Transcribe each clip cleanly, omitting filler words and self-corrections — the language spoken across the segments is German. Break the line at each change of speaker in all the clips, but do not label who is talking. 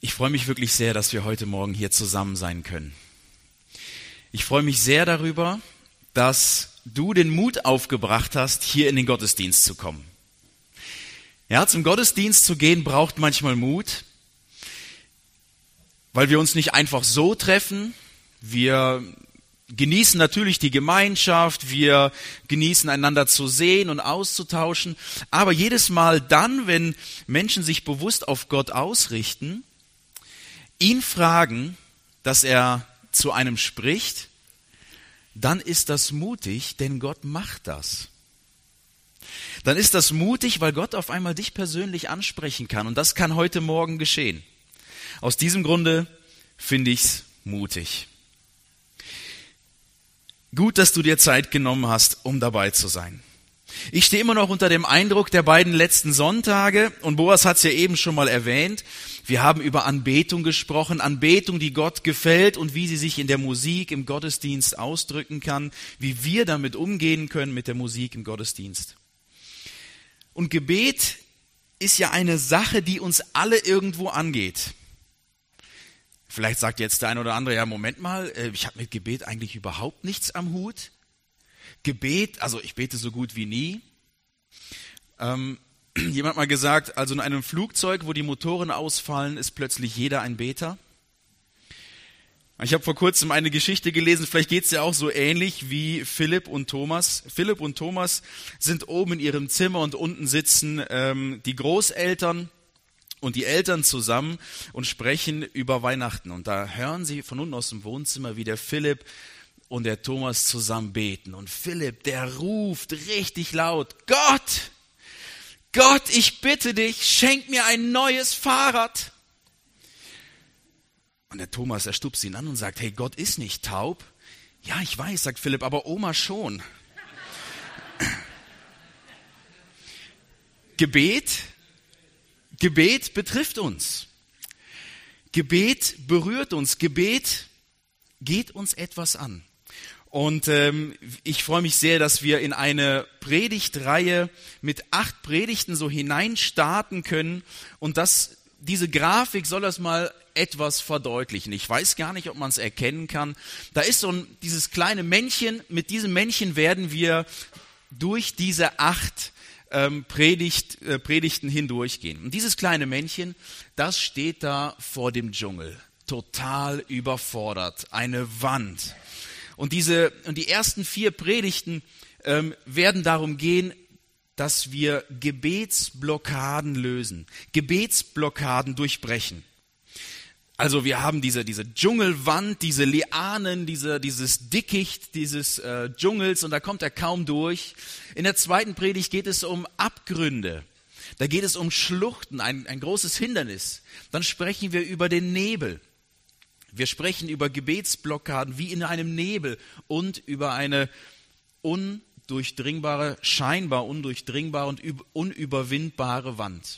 Ich freue mich wirklich sehr, dass wir heute Morgen hier zusammen sein können. Ich freue mich sehr darüber, dass du den Mut aufgebracht hast, hier in den Gottesdienst zu kommen. Ja, zum Gottesdienst zu gehen braucht manchmal Mut, weil wir uns nicht einfach so treffen. Wir genießen natürlich die Gemeinschaft, wir genießen einander zu sehen und auszutauschen. Aber jedes Mal dann, wenn Menschen sich bewusst auf Gott ausrichten, ihn fragen, dass er zu einem spricht, dann ist das mutig, denn Gott macht das. Dann ist das mutig, weil Gott auf einmal dich persönlich ansprechen kann. Und das kann heute Morgen geschehen. Aus diesem Grunde finde ich es mutig. Gut, dass du dir Zeit genommen hast, um dabei zu sein. Ich stehe immer noch unter dem Eindruck der beiden letzten Sonntage und Boas hat es ja eben schon mal erwähnt. Wir haben über Anbetung gesprochen, Anbetung, die Gott gefällt und wie sie sich in der Musik im Gottesdienst ausdrücken kann, wie wir damit umgehen können mit der Musik im Gottesdienst. Und Gebet ist ja eine Sache, die uns alle irgendwo angeht. Vielleicht sagt jetzt der eine oder andere, ja Moment mal, ich habe mit Gebet eigentlich überhaupt nichts am Hut. Gebet, also ich bete so gut wie nie. Jemand hat mal gesagt, also in einem Flugzeug, wo die Motoren ausfallen, ist plötzlich jeder ein Beter. Ich habe vor kurzem eine Geschichte gelesen, vielleicht geht es ja auch so ähnlich wie Philipp und Thomas. Philipp und Thomas sind oben in ihrem Zimmer und unten sitzen die Großeltern und die Eltern zusammen und sprechen über Weihnachten. Und da hören sie von unten aus dem Wohnzimmer, wie der Philipp und der Thomas zusammen beten. Und Philipp, der ruft richtig laut, Gott, ich bitte dich, schenk mir ein neues Fahrrad. Und der Thomas, er stupst ihn an und sagt, hey, Gott ist nicht taub. Ja, ich weiß, sagt Philipp, aber Oma schon. Gebet betrifft uns. Gebet berührt uns. Gebet geht uns etwas an. Und ich freue mich sehr, dass wir in eine Predigtreihe mit 8 Predigten so hineinstarten können. Und diese Grafik soll das mal etwas verdeutlichen. Ich weiß gar nicht, ob man es erkennen kann. Da ist dieses kleine Männchen. Mit diesem Männchen werden wir durch diese 8 Predigten hindurchgehen. Und dieses kleine Männchen, das steht da vor dem Dschungel. Total überfordert. Eine Wand. Und die ersten 4 Predigten werden darum gehen, dass wir Gebetsblockaden lösen, Gebetsblockaden durchbrechen. Also wir haben diese Dschungelwand, diese Lianen, dieses Dickicht dieses Dschungels und da kommt er kaum durch. In der zweiten Predigt geht es um Abgründe. Da geht es um Schluchten, ein großes Hindernis. Dann sprechen wir über den Nebel. Wir sprechen über Gebetsblockaden wie in einem Nebel und über eine scheinbar undurchdringbare und unüberwindbare Wand.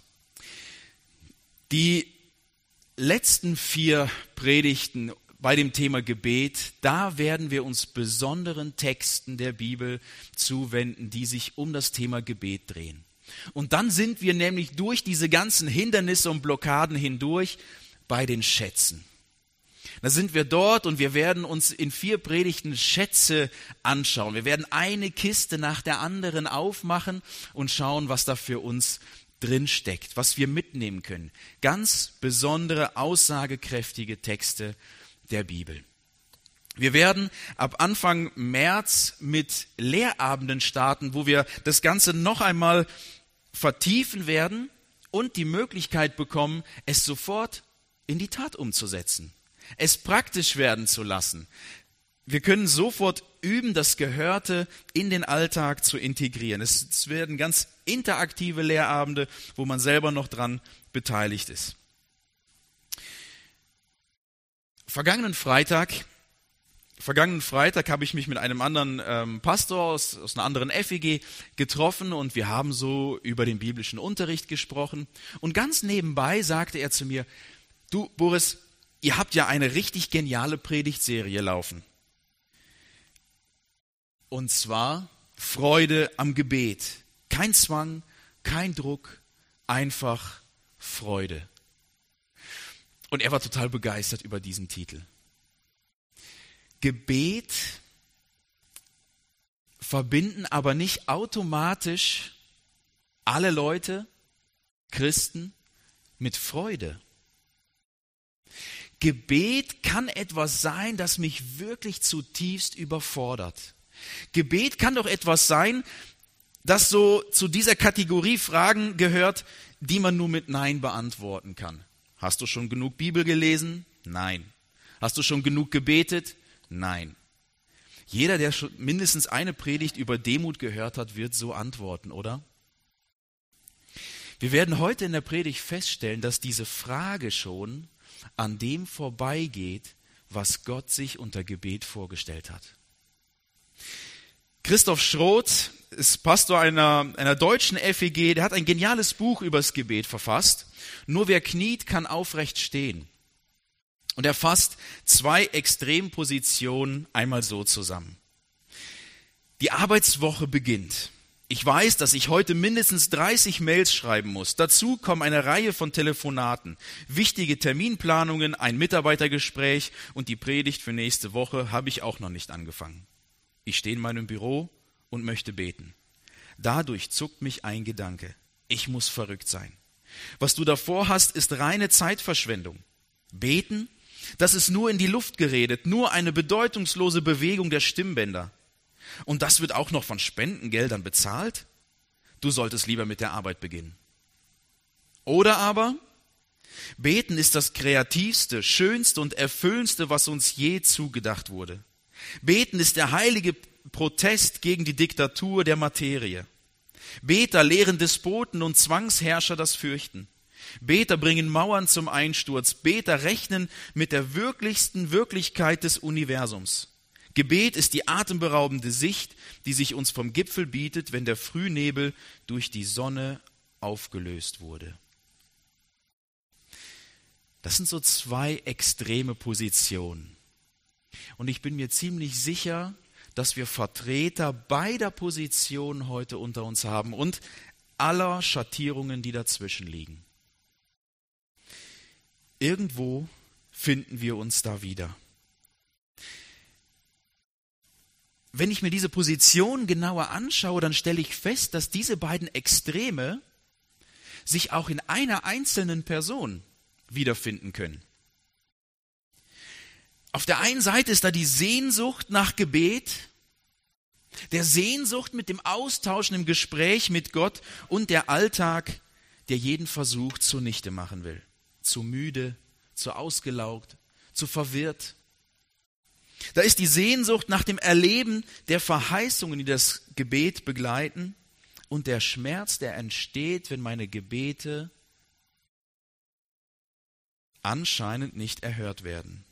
Die letzten 4 Predigten bei dem Thema Gebet, da werden wir uns besonderen Texten der Bibel zuwenden, die sich um das Thema Gebet drehen. Und dann sind wir nämlich durch diese ganzen Hindernisse und Blockaden hindurch bei den Schätzen. Da sind wir dort und wir werden uns in 4 Predigten Schätze anschauen. Wir werden eine Kiste nach der anderen aufmachen und schauen, was da für uns drin steckt, was wir mitnehmen können. Ganz besondere, aussagekräftige Texte der Bibel. Wir werden ab Anfang März mit Lehrabenden starten, wo wir das Ganze noch einmal vertiefen werden und die Möglichkeit bekommen, es sofort in die Tat umzusetzen. Es praktisch werden zu lassen. Wir können sofort üben, das Gehörte in den Alltag zu integrieren. Es werden ganz interaktive Lehrabende, wo man selber noch dran beteiligt ist. Vergangenen Freitag habe ich mich mit einem anderen Pastor aus einer anderen FEG getroffen und wir haben so über den biblischen Unterricht gesprochen. Und ganz nebenbei sagte er zu mir, du Boris, ihr habt ja eine richtig geniale Predigtserie laufen. Und zwar Freude am Gebet. Kein Zwang, kein Druck, einfach Freude. Und er war total begeistert über diesen Titel. Gebet verbinden aber nicht automatisch alle Leute, Christen, mit Freude. Gebet kann etwas sein, das mich wirklich zutiefst überfordert. Gebet kann doch etwas sein, das so zu dieser Kategorie Fragen gehört, die man nur mit Nein beantworten kann. Hast du schon genug Bibel gelesen? Nein. Hast du schon genug gebetet? Nein. Jeder, der schon mindestens eine Predigt über Demut gehört hat, wird so antworten, oder? Wir werden heute in der Predigt feststellen, dass diese Frage schon an dem vorbeigeht, was Gott sich unter Gebet vorgestellt hat. Christoph Schroth ist Pastor einer deutschen FEG, der hat ein geniales Buch über das Gebet verfasst. Nur wer kniet, kann aufrecht stehen. Und er fasst 2 Extrempositionen einmal so zusammen. Die Arbeitswoche beginnt. Ich weiß, dass ich heute mindestens 30 Mails schreiben muss. Dazu kommen eine Reihe von Telefonaten, wichtige Terminplanungen, ein Mitarbeitergespräch und die Predigt für nächste Woche habe ich auch noch nicht angefangen. Ich stehe in meinem Büro und möchte beten. Dadurch zuckt mich ein Gedanke. Ich muss verrückt sein. Was du davor hast, ist reine Zeitverschwendung. Beten, das ist nur in die Luft geredet, nur eine bedeutungslose Bewegung der Stimmbänder. Und das wird auch noch von Spendengeldern bezahlt? Du solltest lieber mit der Arbeit beginnen. Oder aber, beten ist das kreativste, schönste und erfüllendste, was uns je zugedacht wurde. Beten ist der heilige Protest gegen die Diktatur der Materie. Beter lehren Despoten und Zwangsherrscher das Fürchten. Beter bringen Mauern zum Einsturz. Beter rechnen mit der wirklichsten Wirklichkeit des Universums. Gebet ist die atemberaubende Sicht, die sich uns vom Gipfel bietet, wenn der Frühnebel durch die Sonne aufgelöst wurde. Das sind so 2 extreme Positionen. Und ich bin mir ziemlich sicher, dass wir Vertreter beider Positionen heute unter uns haben und aller Schattierungen, die dazwischen liegen. Irgendwo finden wir uns da wieder. Wenn ich mir diese Position genauer anschaue, dann stelle ich fest, dass diese beiden Extreme sich auch in einer einzelnen Person wiederfinden können. Auf der einen Seite ist da die Sehnsucht nach Gebet, der Sehnsucht mit dem Austauschen im Gespräch mit Gott und der Alltag, der jeden Versuch zunichte machen will. Zu müde, zu ausgelaugt, zu verwirrt. Da ist die Sehnsucht nach dem Erleben der Verheißungen, die das Gebet begleiten und der Schmerz, der entsteht, wenn meine Gebete anscheinend nicht erhört werden.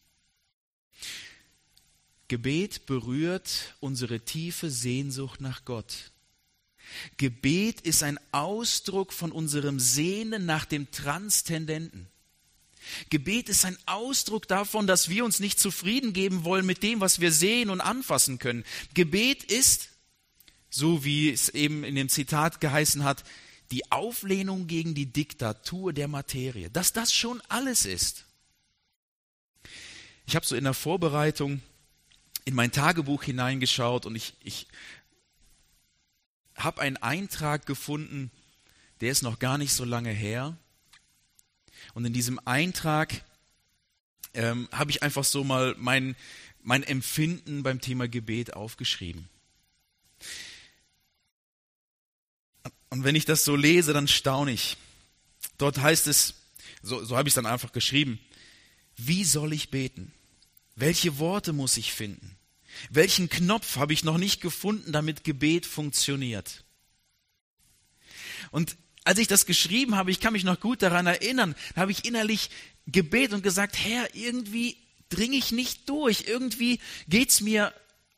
Gebet berührt unsere tiefe Sehnsucht nach Gott. Gebet ist ein Ausdruck von unserem Sehnen nach dem Transzendenten. Gebet ist ein Ausdruck davon, dass wir uns nicht zufrieden geben wollen mit dem, was wir sehen und anfassen können. Gebet ist, so wie es eben in dem Zitat geheißen hat, die Auflehnung gegen die Diktatur der Materie. Dass das schon alles ist. Ich habe so in der Vorbereitung in mein Tagebuch hineingeschaut und ich habe einen Eintrag gefunden, der ist noch gar nicht so lange her. Und in diesem Eintrag habe ich einfach so mal mein Empfinden beim Thema Gebet aufgeschrieben. Und wenn ich das so lese, dann staune ich. Dort heißt es, so habe ich es dann einfach geschrieben, wie soll ich beten? Welche Worte muss ich finden? Welchen Knopf habe ich noch nicht gefunden, damit Gebet funktioniert? Und als ich das geschrieben habe, ich kann mich noch gut daran erinnern, habe ich innerlich gebetet und gesagt, Herr, irgendwie dringe ich nicht durch, irgendwie geht's mir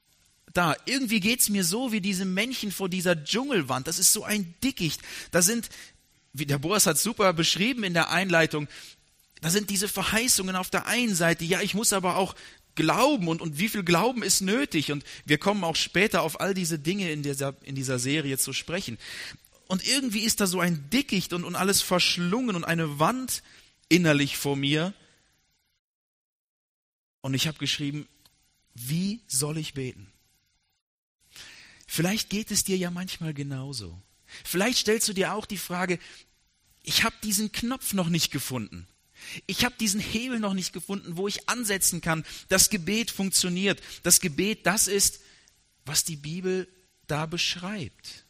so wie diesem Männchen vor dieser Dschungelwand, das ist so ein Dickicht, da sind, wie der Boas hat super beschrieben in der Einleitung, da sind diese Verheißungen auf der einen Seite, ja, ich muss aber auch glauben und wie viel Glauben ist nötig und wir kommen auch später auf all diese Dinge in dieser Serie zu sprechen. Und irgendwie ist da so ein Dickicht und alles verschlungen und eine Wand innerlich vor mir. Und ich habe geschrieben, wie soll ich beten? Vielleicht geht es dir ja manchmal genauso. Vielleicht stellst du dir auch die Frage, ich habe diesen Knopf noch nicht gefunden. Ich habe diesen Hebel noch nicht gefunden, wo ich ansetzen kann. Das Gebet funktioniert. Das Gebet, das ist, was die Bibel da beschreibt.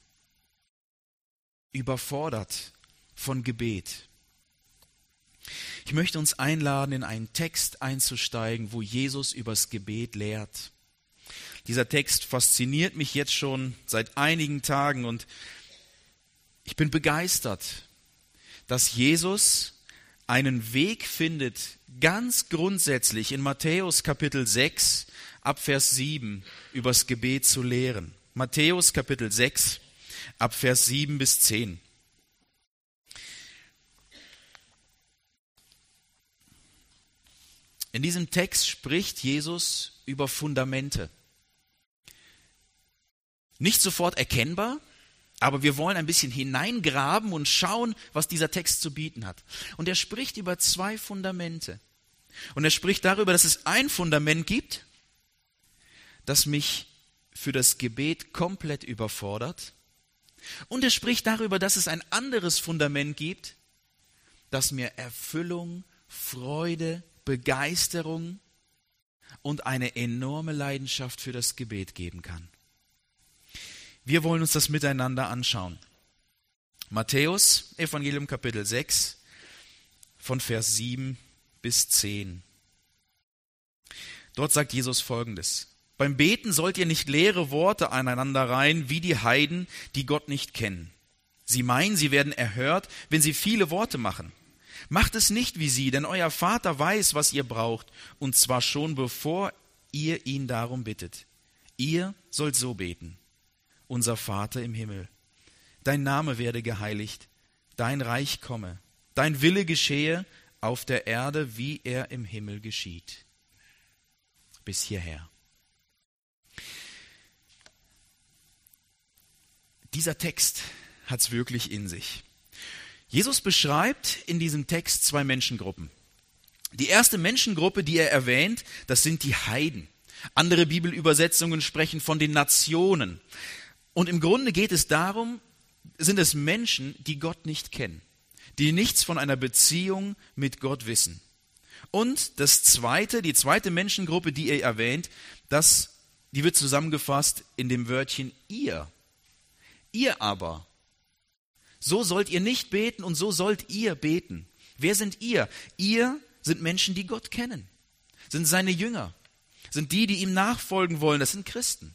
Überfordert von Gebet. Ich möchte uns einladen, in einen Text einzusteigen, wo Jesus übers Gebet lehrt. Dieser Text fasziniert mich jetzt schon seit einigen Tagen und ich bin begeistert, dass Jesus einen Weg findet, ganz grundsätzlich in Matthäus Kapitel 6, ab Vers 7, übers Gebet zu lehren. Matthäus Kapitel 6, ab Vers 7 bis 10. In diesem Text spricht Jesus über Fundamente. Nicht sofort erkennbar, aber wir wollen ein bisschen hineingraben und schauen, was dieser Text zu bieten hat. Und er spricht über 2 Fundamente. Und er spricht darüber, dass es ein Fundament gibt, das mich für das Gebet komplett überfordert. Und er spricht darüber, dass es ein anderes Fundament gibt, das mir Erfüllung, Freude, Begeisterung und eine enorme Leidenschaft für das Gebet geben kann. Wir wollen uns das miteinander anschauen. Matthäus, Evangelium Kapitel 6, von Vers 7 bis 10. Dort sagt Jesus Folgendes: Beim Beten sollt ihr nicht leere Worte aneinander reihen, wie die Heiden, die Gott nicht kennen. Sie meinen, sie werden erhört, wenn sie viele Worte machen. Macht es nicht wie sie, denn euer Vater weiß, was ihr braucht, und zwar schon bevor ihr ihn darum bittet. Ihr sollt so beten: Unser Vater im Himmel, dein Name werde geheiligt, dein Reich komme, dein Wille geschehe auf der Erde, wie er im Himmel geschieht. Bis hierher. Dieser Text hat es wirklich in sich. Jesus beschreibt in diesem Text 2 Menschengruppen. Die erste Menschengruppe, die er erwähnt, das sind die Heiden. Andere Bibelübersetzungen sprechen von den Nationen. Und im Grunde geht es darum, sind es Menschen, die Gott nicht kennen, die nichts von einer Beziehung mit Gott wissen. Und die zweite Menschengruppe, die er erwähnt, die wird zusammengefasst in dem Wörtchen ihr. Ihr aber. So sollt ihr nicht beten und so sollt ihr beten. Wer sind ihr? Ihr sind Menschen, die Gott kennen, sind seine Jünger, sind die ihm nachfolgen wollen, das sind Christen.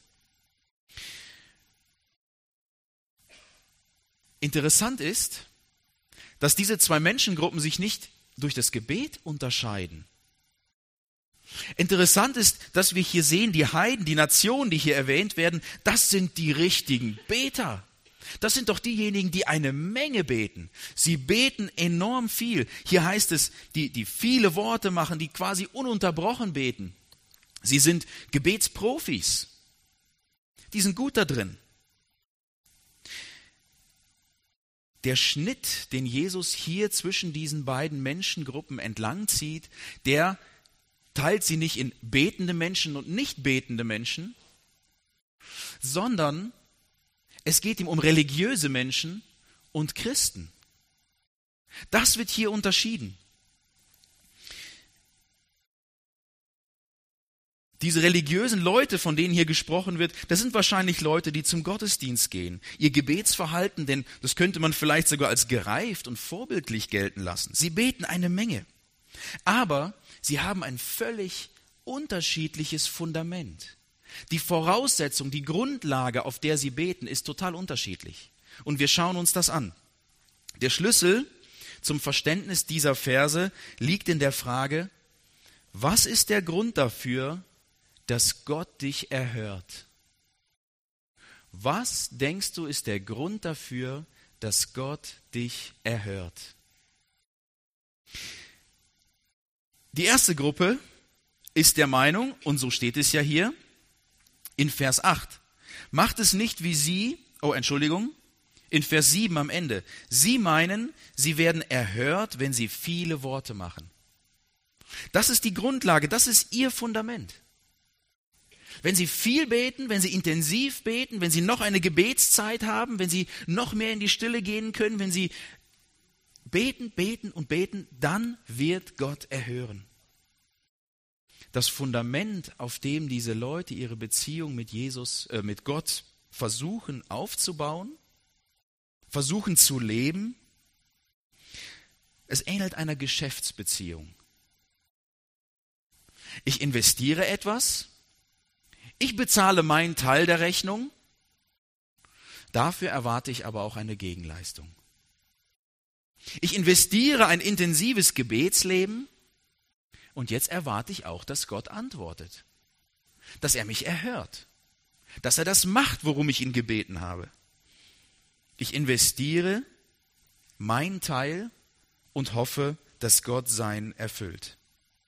Interessant ist, dass diese 2 Menschengruppen sich nicht durch das Gebet unterscheiden. Interessant ist, dass wir hier sehen, die Heiden, die Nationen, die hier erwähnt werden, das sind die richtigen Beter. Das sind doch diejenigen, die eine Menge beten. Sie beten enorm viel. Hier heißt es, die viele Worte machen, die quasi ununterbrochen beten. Sie sind Gebetsprofis. Die sind gut da drin. Der Schnitt, den Jesus hier zwischen diesen beiden Menschengruppen entlang zieht, der teilt sie nicht in betende Menschen und nicht betende Menschen, sondern es geht ihm um religiöse Menschen und Christen. Das wird hier unterschieden. Diese religiösen Leute, von denen hier gesprochen wird, das sind wahrscheinlich Leute, die zum Gottesdienst gehen. Ihr Gebetsverhalten, denn das könnte man vielleicht sogar als gereift und vorbildlich gelten lassen. Sie beten eine Menge, aber sie haben ein völlig unterschiedliches Fundament. Die Voraussetzung, die Grundlage, auf der sie beten, ist total unterschiedlich. Und wir schauen uns das an. Der Schlüssel zum Verständnis dieser Verse liegt in der Frage: Was ist der Grund dafür, dass Gott dich erhört? Was denkst du, ist der Grund dafür, dass Gott dich erhört? Die erste Gruppe ist der Meinung, und so steht es ja hier in Vers 8, macht es nicht wie sie, In Vers 7 am Ende. Sie meinen, sie werden erhört, wenn sie viele Worte machen. Das ist die Grundlage, das ist ihr Fundament. Wenn Sie viel beten, wenn Sie intensiv beten, wenn Sie noch eine Gebetszeit haben, wenn Sie noch mehr in die Stille gehen können, wenn Sie beten, beten und beten, dann wird Gott erhören. Das Fundament, auf dem diese Leute ihre Beziehung mit mit Gott versuchen aufzubauen, versuchen zu leben, es ähnelt einer Geschäftsbeziehung. Ich investiere etwas, ich bezahle meinen Teil der Rechnung, dafür erwarte ich aber auch eine Gegenleistung. Ich investiere ein intensives Gebetsleben und jetzt erwarte ich auch, dass Gott antwortet, dass er mich erhört, dass er das macht, worum ich ihn gebeten habe. Ich investiere meinen Teil und hoffe, dass Gott seinen erfüllt.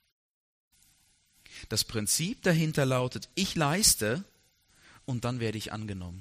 Das Prinzip dahinter lautet, ich leiste und dann werde ich angenommen.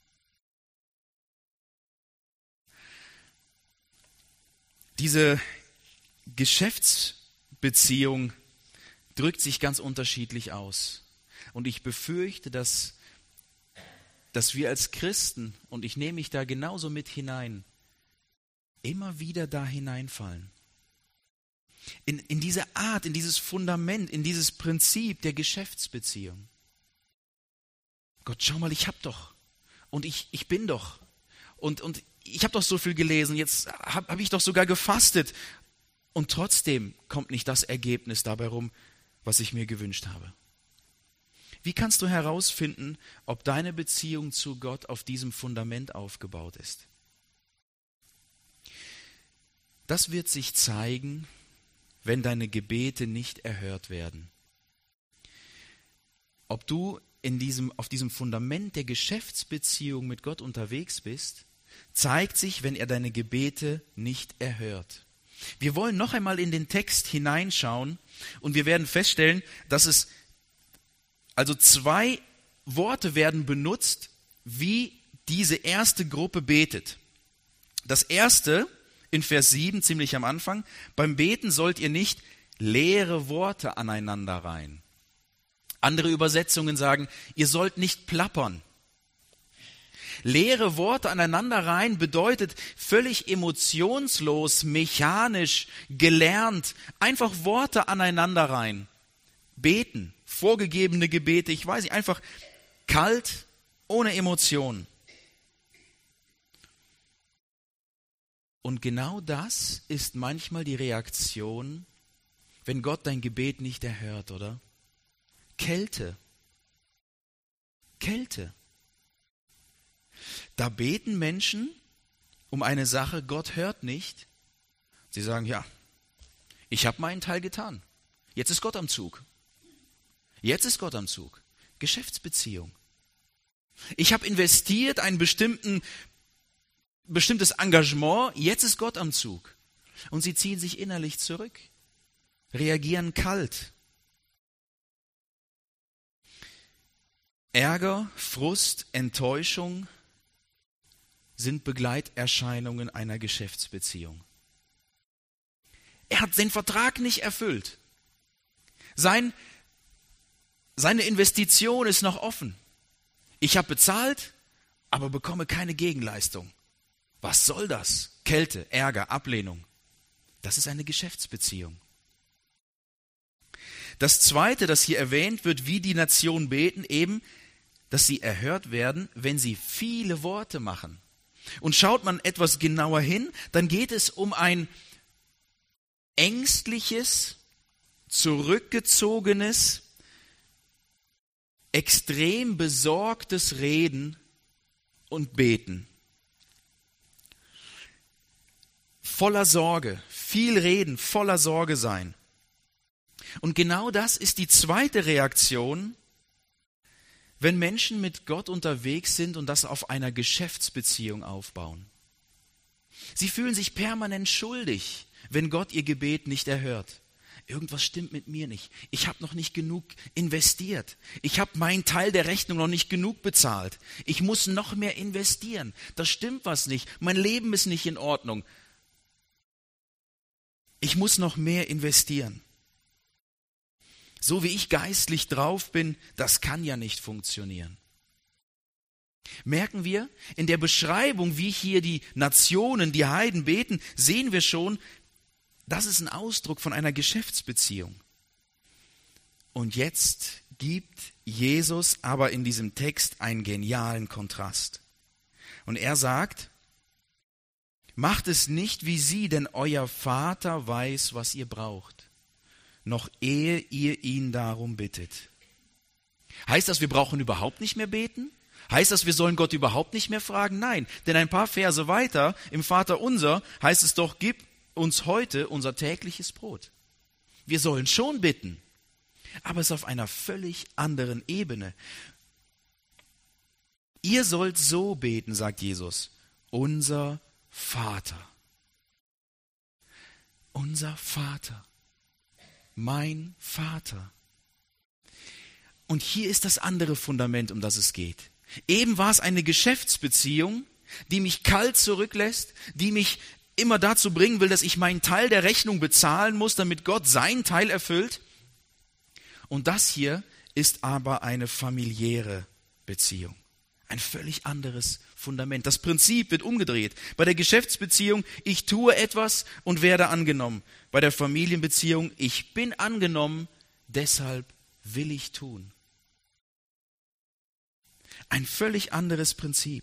Diese Geschäftsbeziehung drückt sich ganz unterschiedlich aus. Und ich befürchte, dass wir als Christen, und ich nehme mich da genauso mit hinein, immer wieder da hineinfallen. In diese Art, in dieses Fundament, in dieses Prinzip der Geschäftsbeziehung. Gott, schau mal, ich hab doch. Und ich bin doch. Und ich habe doch so viel gelesen, jetzt hab ich doch sogar gefastet. Und trotzdem kommt nicht das Ergebnis dabei rum, was ich mir gewünscht habe. Wie kannst du herausfinden, ob deine Beziehung zu Gott auf diesem Fundament aufgebaut ist? Das wird sich zeigen, wenn deine Gebete nicht erhört werden. Ob du auf diesem Fundament der Geschäftsbeziehung mit Gott unterwegs bist, zeigt sich, wenn er deine Gebete nicht erhört. Wir wollen noch einmal in den Text hineinschauen und wir werden feststellen, dass es also 2 Worte werden benutzt, wie diese erste Gruppe betet. Das erste in Vers 7, ziemlich am Anfang, beim Beten sollt ihr nicht leere Worte aneinander reihen. Andere Übersetzungen sagen, ihr sollt nicht plappern. Leere Worte aneinander reihen bedeutet völlig emotionslos, mechanisch, gelernt, einfach Worte aneinander reihen. Beten, vorgegebene Gebete, ich weiß nicht, einfach kalt, ohne Emotionen. Und genau das ist manchmal die Reaktion, wenn Gott dein Gebet nicht erhört, oder? Kälte. Kälte. Da beten Menschen um eine Sache, Gott hört nicht. Sie sagen, ja, ich habe meinen Teil getan. Jetzt ist Gott am Zug. Jetzt ist Gott am Zug. Geschäftsbeziehung. Ich habe investiert ein bestimmtes Engagement, jetzt ist Gott am Zug. Und sie ziehen sich innerlich zurück, reagieren kalt. Ärger, Frust, Enttäuschung sind Begleiterscheinungen einer Geschäftsbeziehung. Er hat den Vertrag nicht erfüllt. Seine Investition ist noch offen. Ich habe bezahlt, aber bekomme keine Gegenleistung. Was soll das? Kälte, Ärger, Ablehnung. Das ist eine Geschäftsbeziehung. Das Zweite, das hier erwähnt wird, wie die Nationen beten, eben, dass sie erhört werden, wenn sie viele Worte machen. Und schaut man etwas genauer hin, dann geht es um ein ängstliches, zurückgezogenes, extrem besorgtes Reden und Beten. Voller Sorge, viel reden, voller Sorge sein. Und genau das ist die zweite Reaktion, wenn Menschen mit Gott unterwegs sind und das auf einer Geschäftsbeziehung aufbauen. Sie fühlen sich permanent schuldig, wenn Gott ihr Gebet nicht erhört. irgendwas stimmt mit mir nicht. Ich habe noch nicht genug investiert. Ich habe meinen Teil der Rechnung noch nicht genug bezahlt. Ich muss noch mehr investieren. Da stimmt was nicht. Mein Leben ist nicht in Ordnung. Ich muss noch mehr investieren. So wie ich geistlich drauf bin, das kann ja nicht funktionieren. Merken wir, in der Beschreibung, wie hier die Nationen, die Heiden beten, sehen wir schon, das ist ein Ausdruck von einer Geschäftsbeziehung. Und jetzt gibt Jesus aber in diesem Text einen genialen Kontrast. Und er sagt, macht es nicht wie sie, denn euer Vater weiß, was ihr braucht, noch ehe ihr ihn darum bittet. Heißt das, wir brauchen überhaupt nicht mehr beten? Heißt das, wir sollen Gott überhaupt nicht mehr fragen? Nein, denn ein paar Verse weiter im Vaterunser heißt es doch, gib uns heute unser tägliches Brot. Wir sollen schon bitten, aber es ist auf einer völlig anderen Ebene. Ihr sollt so beten, sagt Jesus, unser Vater. Unser Vater. Mein Vater. Und hier ist das andere Fundament, um das es geht. Eben war es eine Geschäftsbeziehung, die mich kalt zurücklässt, die mich immer dazu bringen will, dass ich meinen Teil der Rechnung bezahlen muss, damit Gott seinen Teil erfüllt. Und das hier ist aber eine familiäre Beziehung. Ein völlig anderes Fundament. Das Prinzip wird umgedreht. Bei der Geschäftsbeziehung, ich tue etwas und werde angenommen. Bei der Familienbeziehung, ich bin angenommen, deshalb will ich tun. Ein völlig anderes Prinzip.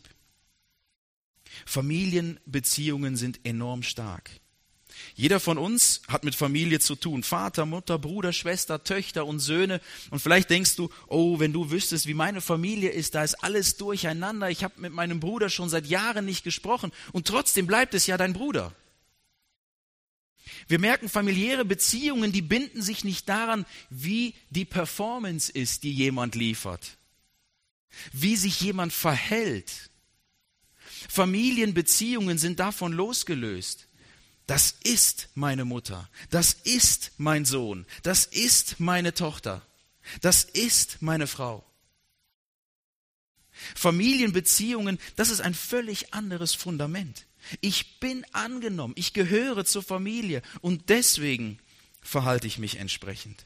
Familienbeziehungen sind enorm stark. Jeder von uns hat mit Familie zu tun. Vater, Mutter, Bruder, Schwester, Töchter und Söhne. Und vielleicht denkst du, oh, wenn du wüsstest, wie meine Familie ist, da ist alles durcheinander. Ich habe mit meinem Bruder schon seit Jahren nicht gesprochen. Und trotzdem bleibt es ja dein Bruder. Wir merken, familiäre Beziehungen, die binden sich nicht daran, wie die Performance ist, die jemand liefert. Wie sich jemand verhält. Familienbeziehungen sind davon losgelöst. Das ist meine Mutter, das ist mein Sohn, das ist meine Tochter, das ist meine Frau. Familienbeziehungen, das ist ein völlig anderes Fundament. Ich bin angenommen, ich gehöre zur Familie und deswegen verhalte ich mich entsprechend.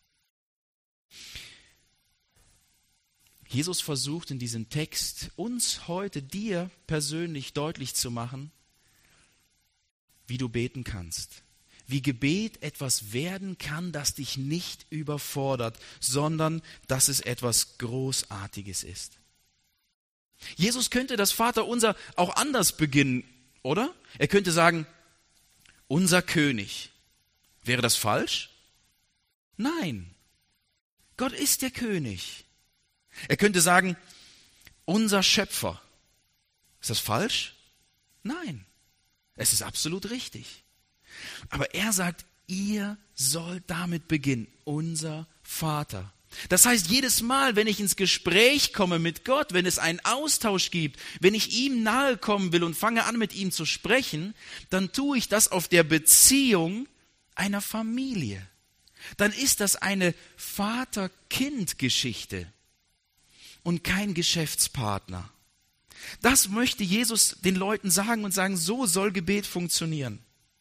Jesus versucht in diesem Text, uns heute, dir persönlich deutlich zu machen, wie du beten kannst. Wie Gebet etwas werden kann, das dich nicht überfordert, sondern dass es etwas Großartiges ist. Jesus könnte das Vaterunser auch anders beginnen, oder? Er könnte sagen, unser König. Wäre das falsch? Nein. Gott ist der König. Er könnte sagen, unser Schöpfer. Ist das falsch? Nein. Es ist absolut richtig. Aber er sagt, ihr sollt damit beginnen, unser Vater. Das heißt, jedes Mal, wenn ich ins Gespräch komme mit Gott, wenn es einen Austausch gibt, wenn ich ihm nahe kommen will und fange an, mit ihm zu sprechen, dann tue ich das auf der Beziehung einer Familie. Dann ist das eine Vater-Kind-Geschichte und kein Geschäftspartner. Das möchte Jesus den Leuten sagen und sagen, so soll Gebet funktionieren.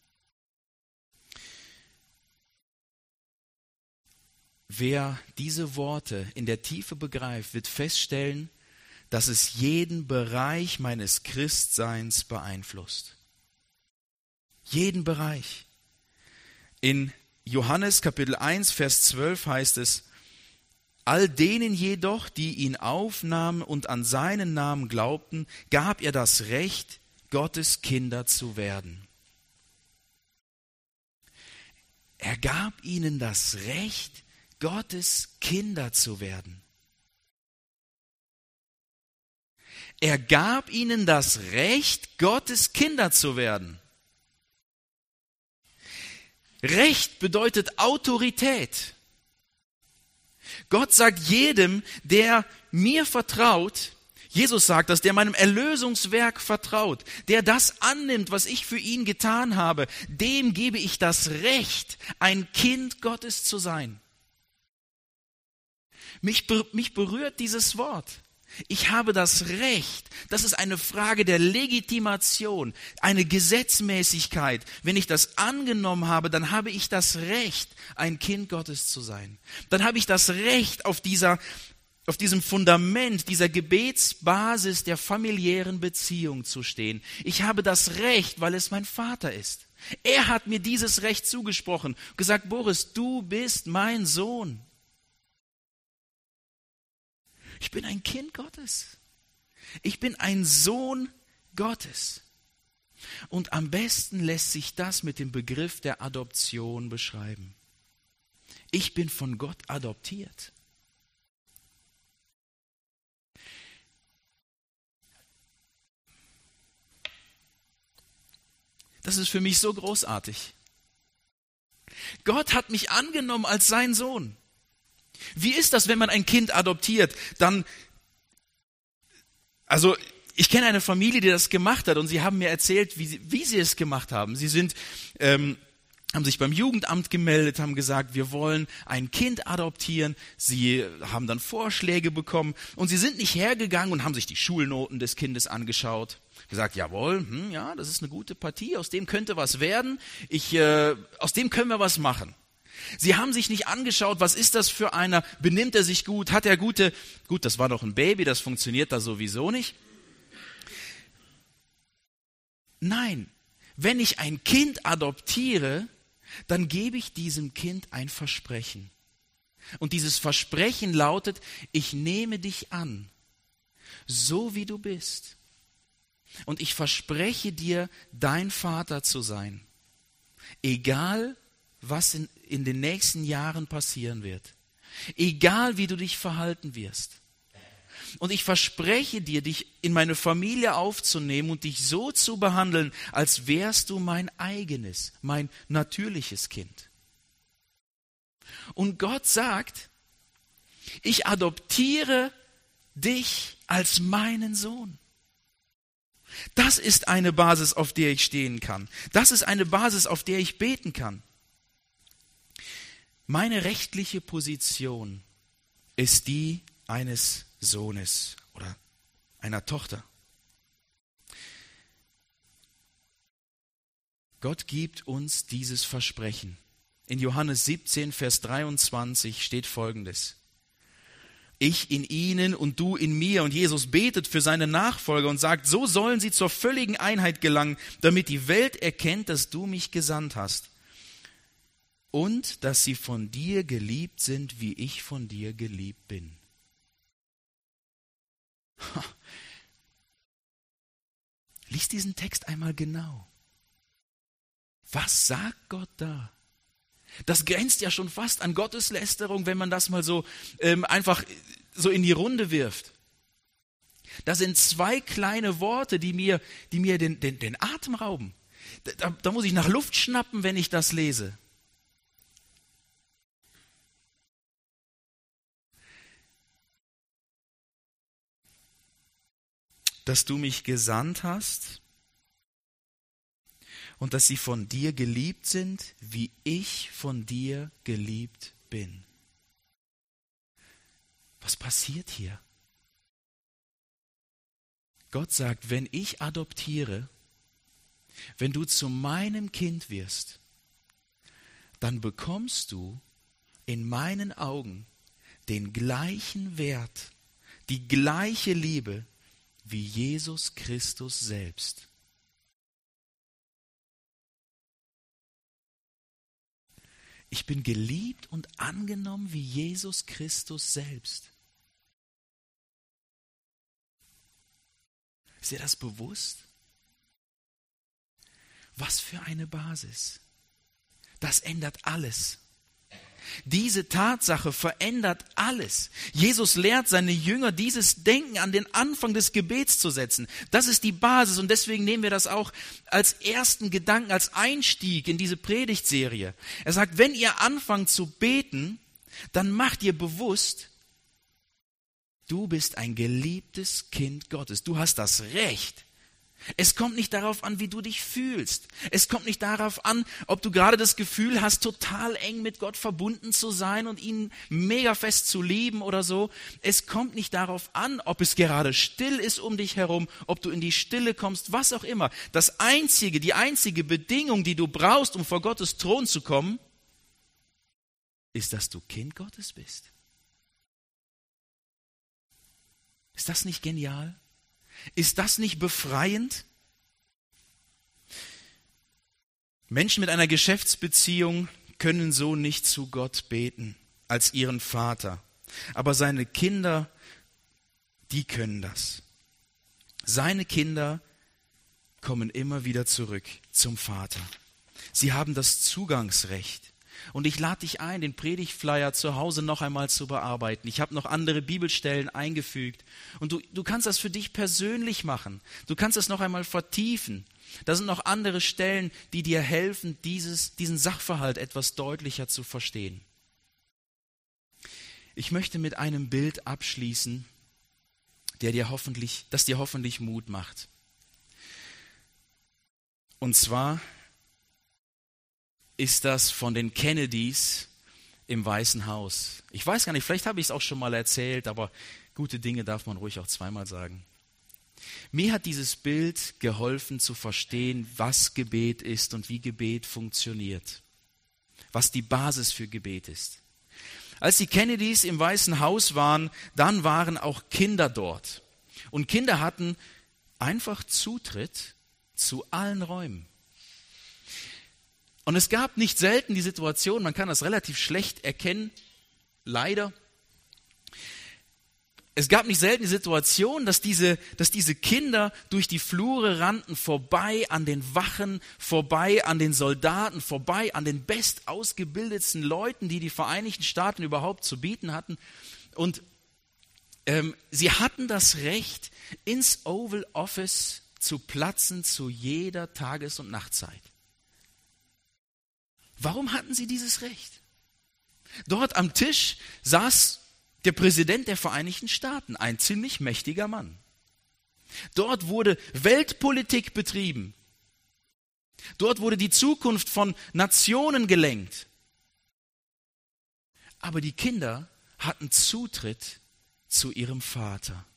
Wer diese Worte in der Tiefe begreift, wird feststellen, dass es jeden Bereich meines Christseins beeinflusst. Jeden Bereich. In Johannes Kapitel 1, Vers 12 heißt es, all denen jedoch, die ihn aufnahmen und an seinen Namen glaubten, gab er das Recht, Gottes Kinder zu werden. Er gab ihnen das Recht, Gottes Kinder zu werden. Er gab ihnen das Recht, Gottes Kinder zu werden. Recht bedeutet Autorität. Gott sagt jedem, der mir vertraut, Jesus sagt das, der meinem Erlösungswerk vertraut, der das annimmt, was ich für ihn getan habe, dem gebe ich das Recht, ein Kind Gottes zu sein. Mich berührt dieses Wort. Ich habe das Recht. Das ist eine Frage der Legitimation, eine Gesetzmäßigkeit. Wenn ich das angenommen habe, dann habe ich das Recht, ein Kind Gottes zu sein. Dann habe ich das Recht, auf diesem Fundament, dieser Gebetsbasis der familiären Beziehung zu stehen. Ich habe das Recht, weil es mein Vater ist. Er hat mir dieses Recht zugesprochen, gesagt, Boris, du bist mein Sohn. Ich bin ein Kind Gottes. Ich bin ein Sohn Gottes. Und am besten lässt sich das mit dem Begriff der Adoption beschreiben. Ich bin von Gott adoptiert. Das ist für mich so großartig. Gott hat mich angenommen als sein Sohn. Wie ist das, wenn man ein Kind adoptiert? Ich kenne eine Familie, die das gemacht hat und sie haben mir erzählt, wie sie es gemacht haben. Sie haben sich beim Jugendamt gemeldet, haben gesagt, wir wollen ein Kind adoptieren. Sie haben dann Vorschläge bekommen und sie sind nicht hergegangen und haben sich die Schulnoten des Kindes angeschaut. Gesagt, jawohl, ja, das ist eine gute Partie, aus dem könnte was werden, aus dem können wir was machen. Sie haben sich nicht angeschaut, was ist das für einer, benimmt er sich gut, hat er gut, das war doch ein Baby, das funktioniert da sowieso nicht. Nein, wenn ich ein Kind adoptiere, dann gebe ich diesem Kind ein Versprechen. Und dieses Versprechen lautet, ich nehme dich an, so wie du bist. Und ich verspreche dir, dein Vater zu sein. Egal, was in den nächsten Jahren passieren wird. Egal, wie du dich verhalten wirst. Und ich verspreche dir, dich in meine Familie aufzunehmen und dich so zu behandeln, als wärst du mein eigenes, mein natürliches Kind. Und Gott sagt, ich adoptiere dich als meinen Sohn. Das ist eine Basis, auf der ich stehen kann. Das ist eine Basis, auf der ich beten kann. Meine rechtliche Position ist die eines Sohnes oder einer Tochter. Gott gibt uns dieses Versprechen. In Johannes 17, Vers 23 steht Folgendes. Ich in ihnen und du in mir. Und Jesus betet für seine Nachfolger und sagt, so sollen sie zur völligen Einheit gelangen, damit die Welt erkennt, dass du mich gesandt hast. Und dass sie von dir geliebt sind, wie ich von dir geliebt bin. Lies diesen Text einmal genau. Was sagt Gott da? Das grenzt ja schon fast an Gotteslästerung, wenn man das mal so einfach so in die Runde wirft. Das sind zwei kleine Worte, die mir den Atem rauben. Da muss ich nach Luft schnappen, wenn ich das lese. Dass du mich gesandt hast und dass sie von dir geliebt sind, wie ich von dir geliebt bin. Was passiert hier? Gott sagt, wenn ich adoptiere, wenn du zu meinem Kind wirst, dann bekommst du in meinen Augen den gleichen Wert, die gleiche Liebe, wie Jesus Christus selbst. Ich bin geliebt und angenommen wie Jesus Christus selbst. Ist dir das bewusst? Was für eine Basis. Das ändert alles. Diese Tatsache verändert alles. Jesus lehrt seine Jünger, dieses Denken an den Anfang des Gebets zu setzen. Das ist die Basis und deswegen nehmen wir das auch als ersten Gedanken, als Einstieg in diese Predigtserie. Er sagt, wenn ihr anfangt zu beten, dann macht ihr bewusst, Du bist ein geliebtes Kind Gottes. Du hast das Recht. Es kommt nicht darauf an, wie du dich fühlst. Es kommt nicht darauf an, ob du gerade das Gefühl hast, total eng mit Gott verbunden zu sein und ihn mega fest zu lieben oder so. Es kommt nicht darauf an, ob es gerade still ist um dich herum, ob du in die Stille kommst, was auch immer. Die einzige Bedingung, die du brauchst, um vor Gottes Thron zu kommen, ist, dass du Kind Gottes bist. Ist das nicht genial? Ist das nicht befreiend? Menschen mit einer Geschäftsbeziehung können so nicht zu Gott beten als ihren Vater. Aber seine Kinder, die können das. Seine Kinder kommen immer wieder zurück zum Vater. Sie haben das Zugangsrecht. Und ich lade dich ein, den Predigtflyer zu Hause noch einmal zu bearbeiten. Ich habe noch andere Bibelstellen eingefügt. Und du kannst das für dich persönlich machen. Du kannst das noch einmal vertiefen. Da sind noch andere Stellen, die dir helfen, diesen Sachverhalt etwas deutlicher zu verstehen. Ich möchte mit einem Bild abschließen, das dir hoffentlich Mut macht. Und zwar ist das von den Kennedys im Weißen Haus. Ich weiß gar nicht, vielleicht habe ich es auch schon mal erzählt, aber gute Dinge darf man ruhig auch zweimal sagen. Mir hat dieses Bild geholfen zu verstehen, was Gebet ist und wie Gebet funktioniert, was die Basis für Gebet ist. Als die Kennedys im Weißen Haus waren, dann waren auch Kinder dort. Und Kinder hatten einfach Zutritt zu allen Räumen. Und es gab nicht selten die Situation, man kann das relativ schlecht erkennen, leider. Es gab nicht selten die Situation, dass diese Kinder durch die Flure rannten, vorbei an den Wachen, vorbei an den Soldaten, vorbei an den bestausgebildetsten Leuten, die die Vereinigten Staaten überhaupt zu bieten hatten. Und sie hatten das Recht, ins Oval Office zu platzen zu jeder Tages- und Nachtzeit. Warum hatten sie dieses Recht? Dort am Tisch saß der Präsident der Vereinigten Staaten, ein ziemlich mächtiger Mann. Dort wurde Weltpolitik betrieben. Dort wurde die Zukunft von Nationen gelenkt. Aber die Kinder hatten Zutritt zu ihrem Vater.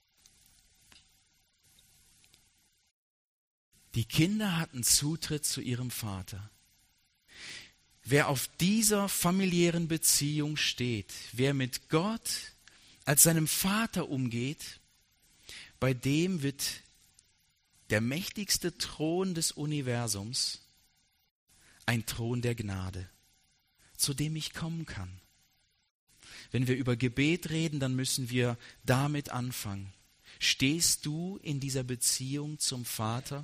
Die Kinder hatten Zutritt zu ihrem Vater. Wer auf dieser familiären Beziehung steht, wer mit Gott als seinem Vater umgeht, bei dem wird der mächtigste Thron des Universums ein Thron der Gnade, zu dem ich kommen kann. Wenn wir über Gebet reden, dann müssen wir damit anfangen. Stehst du in dieser Beziehung zum Vater?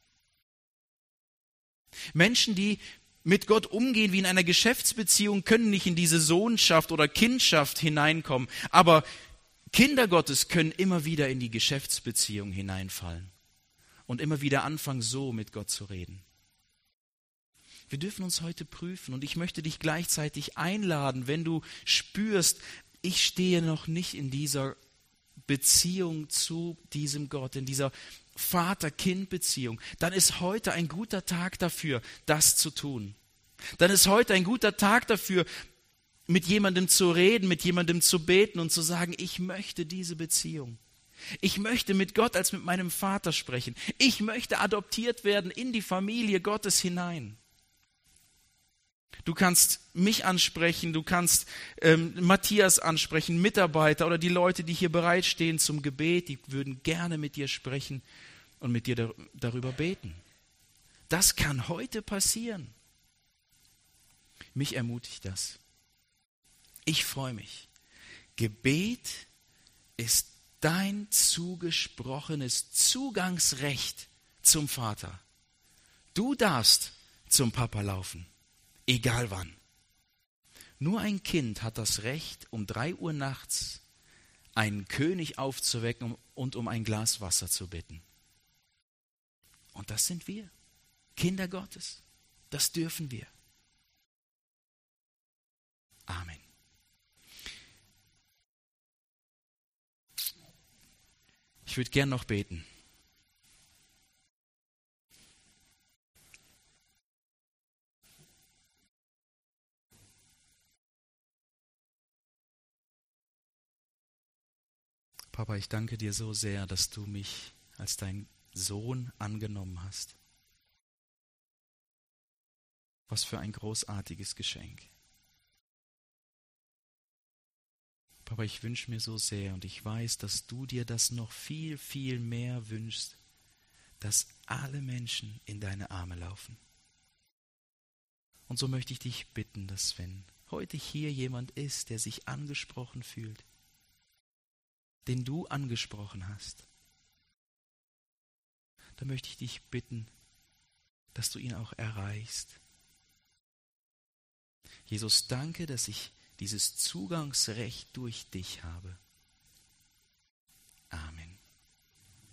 Menschen, die mit Gott umgehen wie in einer Geschäftsbeziehung, können nicht in diese Sohnschaft oder Kindschaft hineinkommen. Aber Kinder Gottes können immer wieder in die Geschäftsbeziehung hineinfallen und immer wieder anfangen, so mit Gott zu reden. Wir dürfen uns heute prüfen und ich möchte dich gleichzeitig einladen, wenn du spürst, ich stehe noch nicht in dieser Beziehung zu diesem Gott, in dieser Vater-Kind-Beziehung, dann ist heute ein guter Tag dafür, das zu tun. Dann ist heute ein guter Tag dafür, mit jemandem zu reden, mit jemandem zu beten und zu sagen, ich möchte diese Beziehung. Ich möchte mit Gott als mit meinem Vater sprechen. Ich möchte adoptiert werden in die Familie Gottes hinein. Du kannst mich ansprechen, du kannst Matthias ansprechen, Mitarbeiter oder die Leute, die hier bereitstehen zum Gebet, die würden gerne mit dir sprechen und mit dir darüber beten. Das kann heute passieren. Mich ermutigt das. Ich freue mich. Gebet ist dein zugesprochenes Zugangsrecht zum Vater. Du darfst zum Papa laufen. Egal wann. Nur ein Kind hat das Recht, um 3 Uhr nachts einen König aufzuwecken und um ein Glas Wasser zu bitten. Und das sind wir, Kinder Gottes. Das dürfen wir. Amen. Ich würde gern noch beten. Papa, ich danke dir so sehr, dass du mich als dein Sohn angenommen hast. Was für ein großartiges Geschenk. Papa, ich wünsche mir so sehr und ich weiß, dass du dir das noch viel, viel mehr wünschst, dass alle Menschen in deine Arme laufen. Und so möchte ich dich bitten, dass wenn heute hier jemand ist, der sich angesprochen fühlt, den du angesprochen hast, dann möchte ich dich bitten, dass du ihn auch erreichst. Jesus, danke, dass ich dieses Zugangsrecht durch dich habe.